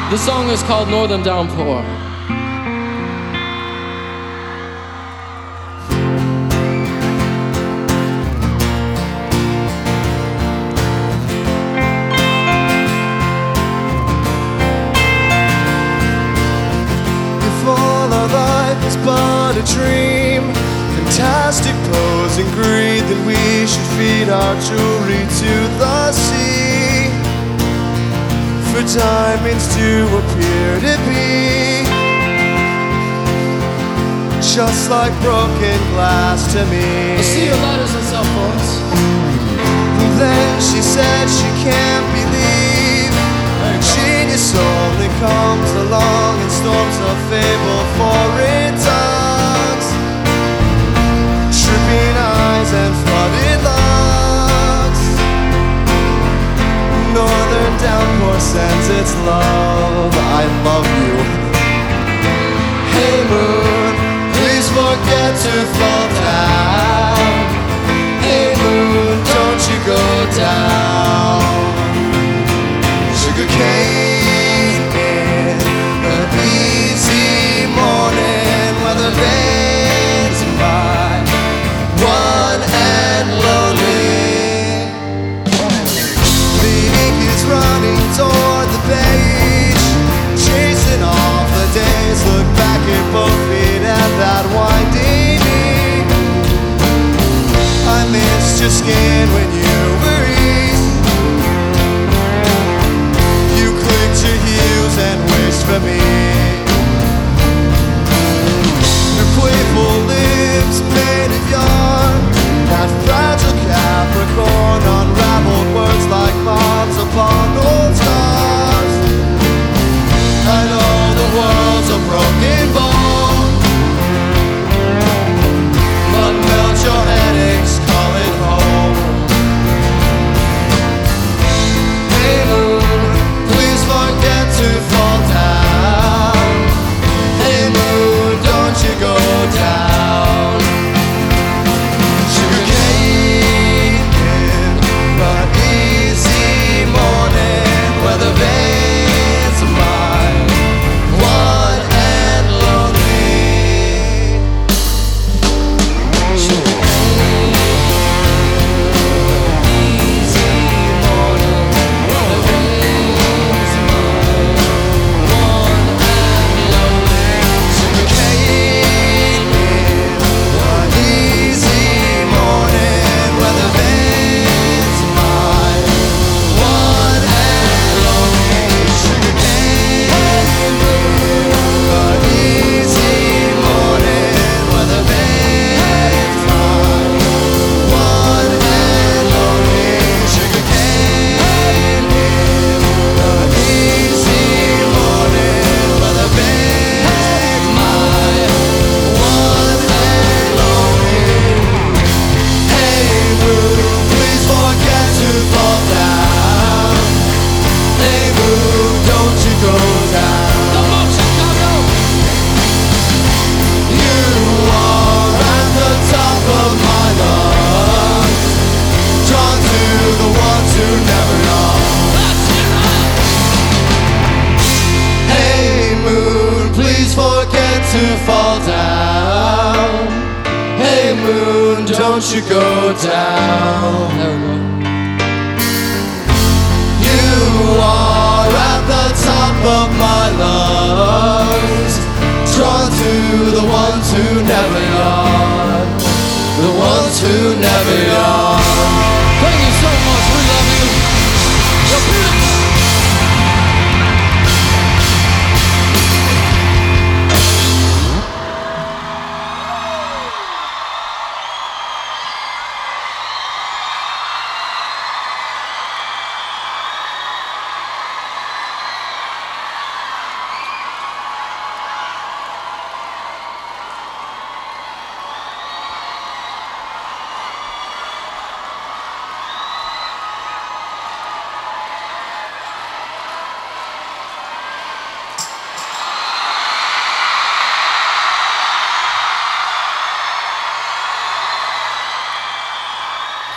The song is called Northern Downpour. If all our life is but a dream, fantastic pose and greed, then we should feed our jewelry to the sea, for diamonds do appear to be just like broken glass to me. I see your letters and cell phones. And then she said she can't believe a genius only comes along and storms a fable for it tongues, tripping eyes and flooded lungs. Northern Downpour sends its love. I love you. Hey moon, please forget to fall down. Hey moon, don't you go down. Sugar cane in an easy morning, weather vanes by, one and lonely. The ink is running toward the page, chasing off the days. Look back at both feet and that winding knee. I missed your skin when you were east. You clicked your heels and wished for me. Your playful lips made of yarn, that fragile Capricorn unraveled words like bombs upon old stars. I know the world's a broken bone, but melt your headaches, call it home. Hey moon, please forget to fall down. Hey moon, don't you go down. Sugar cane in an easy morning, weather vanes of mine, one and lonely. Sugar cane, easy morning, weather vanes of mine, one and lonely. Sugar cane in an easy morning, weather vanes of mine, one and lonely. Sugar cane in an easy morning, weather vanes of mine, one and lonely. Sugar cane in an easy morning, weather vanes of mine, one and lonely. Hey moon, please forget to fall down. Hey moon, don't you go down. Come on, Chicago! You are at the top of my lungs, drawn to the ones who never yawn. Let's get up! Hey moon, please forget to fall down. Hey moon, don't you go down. There we go. You are at the top of my lungs, drawn to the ones who never yawn, the ones who never yawn.